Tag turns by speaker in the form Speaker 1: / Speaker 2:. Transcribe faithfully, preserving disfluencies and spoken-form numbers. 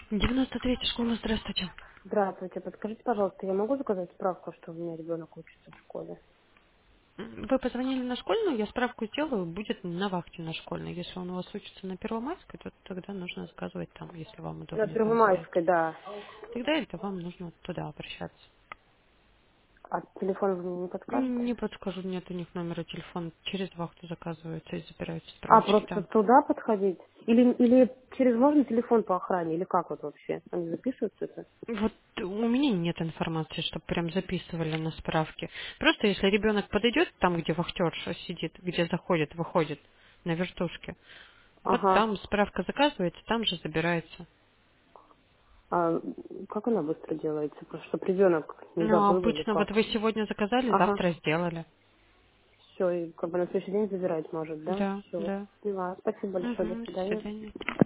Speaker 1: девяносто третья школа, здравствуйте.
Speaker 2: Здравствуйте, подскажите, пожалуйста, я могу заказать справку, что у меня ребенок учится в школе?
Speaker 1: М, Вы позвонили на школьную, я справку сделаю, будет на вахте на школьной. Если он у вас учится на Первомайской, то тогда нужно заказывать там, если вам
Speaker 2: На
Speaker 1: удобнее там будет.
Speaker 2: Первомайской, да.
Speaker 1: Тогда это вам нужно туда обращаться.
Speaker 2: А телефон вы мне не
Speaker 1: М,
Speaker 2: подскажете?
Speaker 1: Не подскажу, нет у них номера телефона. Через вахту заказывается и забираются
Speaker 2: А,
Speaker 1: справочки
Speaker 2: просто
Speaker 1: там.
Speaker 2: туда подходить? Или, или через можно телефон по охране? Или как вот вообще? Они записываются это?
Speaker 1: Вот у меня нет информации, чтобы прям записывали на справки. Просто если ребенок подойдет там, где вахтерша сидит, где заходит, выходит на вертушке, вот
Speaker 2: Ага.
Speaker 1: там справка заказывается, там же забирается.
Speaker 2: А как она быстро делается? Просто чтобы ребенок не
Speaker 1: Ну,
Speaker 2: забыл или
Speaker 1: обычно вот
Speaker 2: как?
Speaker 1: вы сегодня заказали,
Speaker 2: Ага.
Speaker 1: завтра сделали.
Speaker 2: Все, и как бы на следующий день забирать может, да?
Speaker 1: Да,
Speaker 2: Все.
Speaker 1: да.
Speaker 2: Поняла. Спасибо большое. До
Speaker 1: Угу, до
Speaker 2: свидания.
Speaker 1: свидания.